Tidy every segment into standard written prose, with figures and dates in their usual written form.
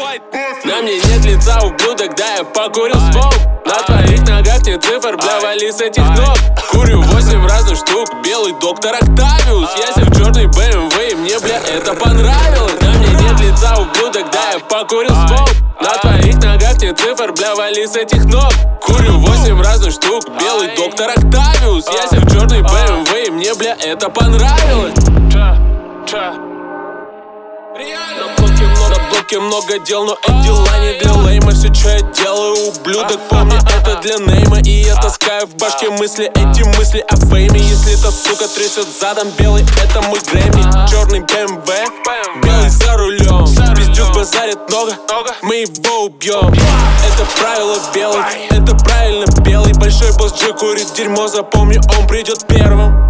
На мне нет лица, ублюдок, да я покурил смоук. На твоих ногах нет цифр, бля, вали с этих ног. Курю 8 разных штук, белый доктор Октавиус. Я сел в черный BMW, и мне, бля, это понравилось. На мне нет лица, ублюдок, да я покурил смоук. На твоих ногах нет цифр, бля, вали с этих ног. Курю 8 разных штук, белый доктор Октавиус. Я сел в черный BMW, и мне, бля, это понравилось. На блоке много дел, но эти дела не для лейма. Все, что я делаю, ублюдок, помни, это для нейма. И я таскаю в башке мысли, эти мысли о фейме. Если эта сука трясет задом, белый, это мой Грэмми. Черный БМВ, белый за рулем. Пиздюк базарит много, мы его убьем. Это правило белый, это правильно белый. Большой босс G курит дерьмо, запомни, он придет первым.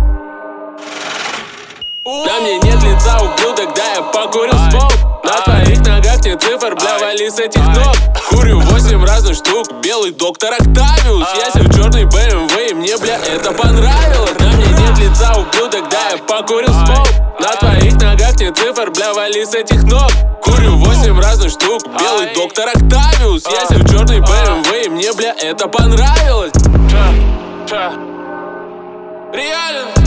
На мне нет лица, ублюдок, да я покурил смоук. На твоих ногах нет цифр, бля, вали с этих ног. Курю 8 разных штук, белый доктор Октавиус. Я сел в черный BMW, и мне, бля, это понравилось. На мне нет лица, ублюдок, да я покурил смоук. На твоих ногах нет цифр, бля, вали с этих ног. Курю 8 разных штук, белый доктор Октавиус. Я сел в черный BMW, и мне, бля, это понравилось. Реально.